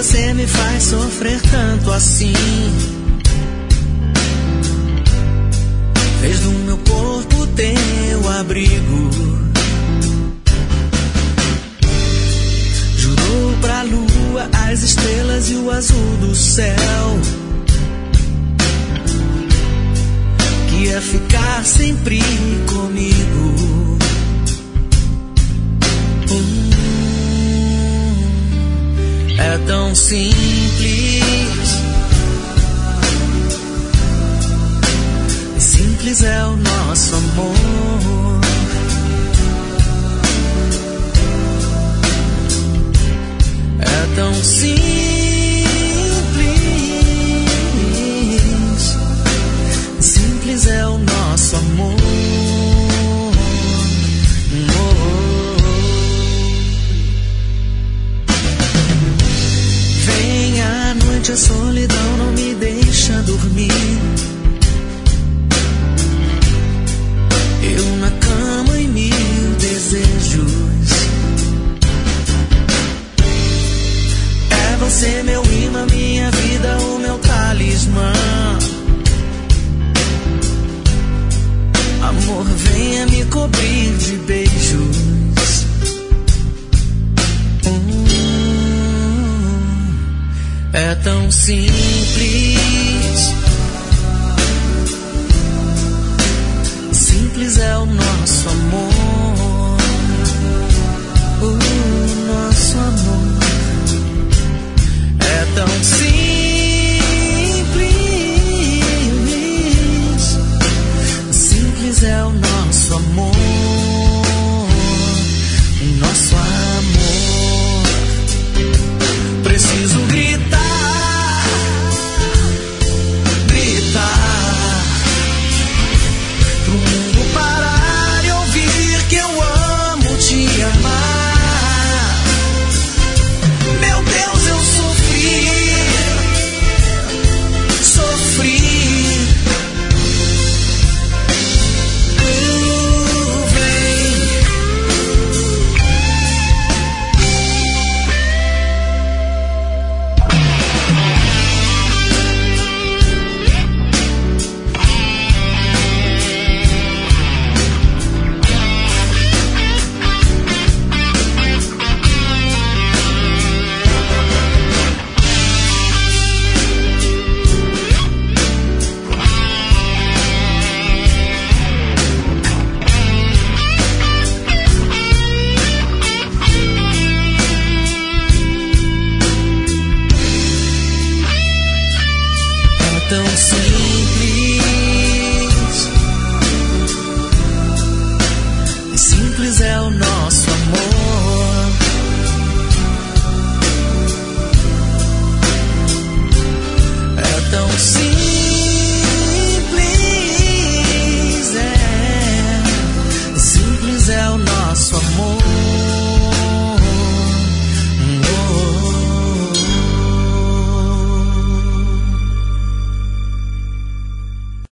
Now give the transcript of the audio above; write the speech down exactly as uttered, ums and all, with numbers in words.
você me faz sofrer tanto assim. Fez do meu corpo teu abrigo. Jurou pra lua, as estrelas e o azul do céu que ia ficar sempre comigo. Hum, é tão simples. Simples é o nosso amor. É tão simples. Simples é o nosso amor. Vem à noite, a solidão não me deixa dormir. Eu na cama e mil desejos. É você meu imã, minha vida, o meu talismã. Amor, venha me cobrir de beijos. Hum, é tão simples. Simples é o nosso amor.